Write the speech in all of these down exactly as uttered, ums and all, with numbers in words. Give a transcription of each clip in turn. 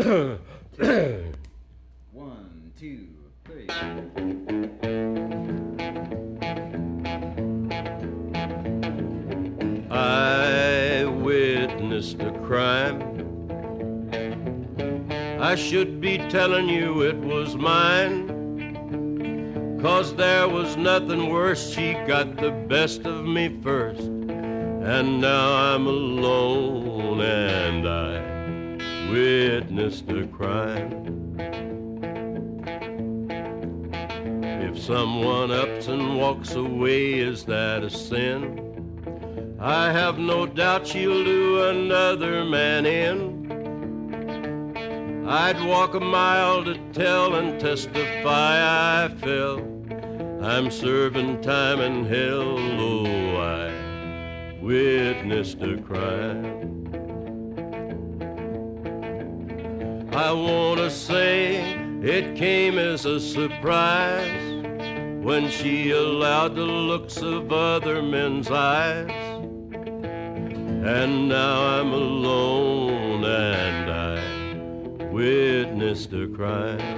One, two, three. I witnessed a crime. I should be telling you it was mine, 'cause there was nothing worse. She got the best of me first, and now I'm alone and I witnessed a crime. If someone ups and walks away, is that a sin? I have no doubt she'll do another man in. I'd walk a mile to tell and testify I fell. I'm serving time in hell, oh, I witnessed a crime. I want to say it came as a surprise when she allowed the looks of other men's eyes. And now I'm alone and I witnessed a crime.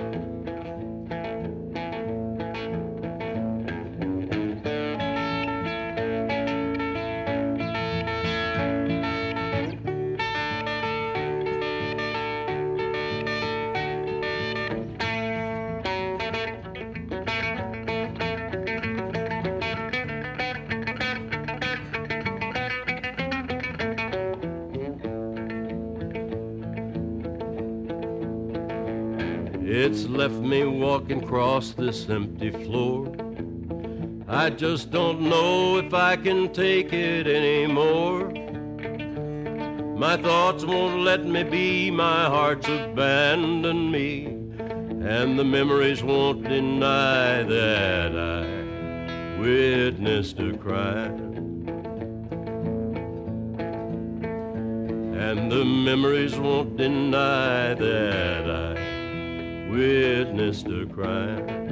It's left me walking across this empty floor. I just don't know if I can take it anymore. My thoughts won't let me be, my heart's abandoned me, and the memories won't deny that I witnessed a crime. And the memories won't deny that I witnessed a crime.